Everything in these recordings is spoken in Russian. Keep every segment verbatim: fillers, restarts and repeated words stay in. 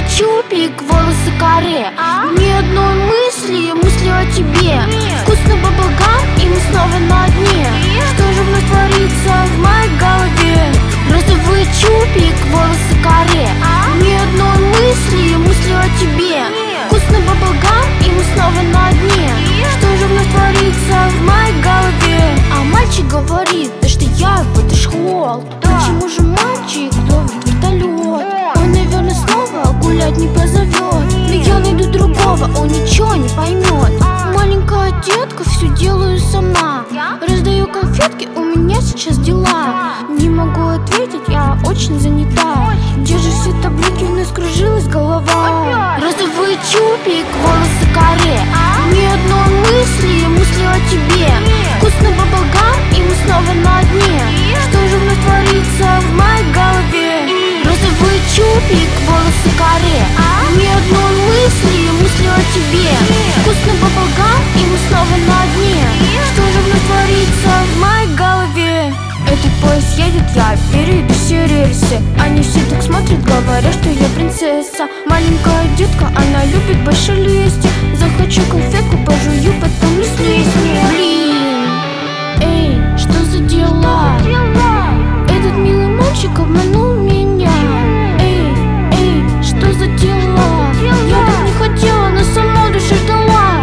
чупик, волосы каре. Ни одной мысли, мысли о тебе. Вкусный баблгам, и мы снова на дне. Что же вновь творится в моей голове? Розовый чупик, волосы каре. Ни одной мысли, мысли о тебе. Вкусный баблгам, и мы снова на дне. Что же вновь творится в моей голове? А мальчик говорит, да что я его дошхлол. Почему же мальчик ловит вертолет? Он, наверное, снова гулять не позовет. Но я найду другого, он ничего не поймет. Маленькая детка, все делаю сама. Раздаю конфетки, у меня сейчас дела. Не могу ответить, я очень занята. Где же все таблетки, у нас кружилась голова. Розовый чупик, волосы каре. Ни одной мысли, мысли о тебе. Вкусный баблгам, и мы снова на дне. Что же вновь творится в моей голове? Розовый чупик, волосы каре. Ни одной мысли, мысли о тебе. Вкусный баблгам, и мы снова на дне. Что же вновь творится в моей голове? Этот поезд едет, я перейду все рельсы. Они все так смотрят, говорят, что я принцесса. Маленькая детка, она любит больше лезть. Захочу конфетку, пожую, потом не слезь. Блин, эй, что за дела? Этот милый мальчик обманул меня. Эй, эй, что за дела? Я так не хотела, но сама душа ждала.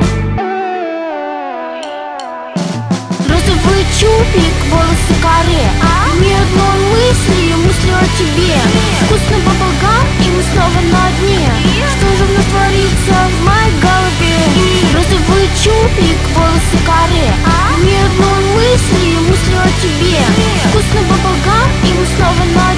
Розовый чупик, волосы каре. Ни одной мысли, мысли о тебе. Вкусный баблгам, и мы снова на дне. Что же вновь творится в моей голове? Розовый чупик, волосы каре. Ни одной мысли, мысли о тебе. Вкусный баблгам, и мы снова на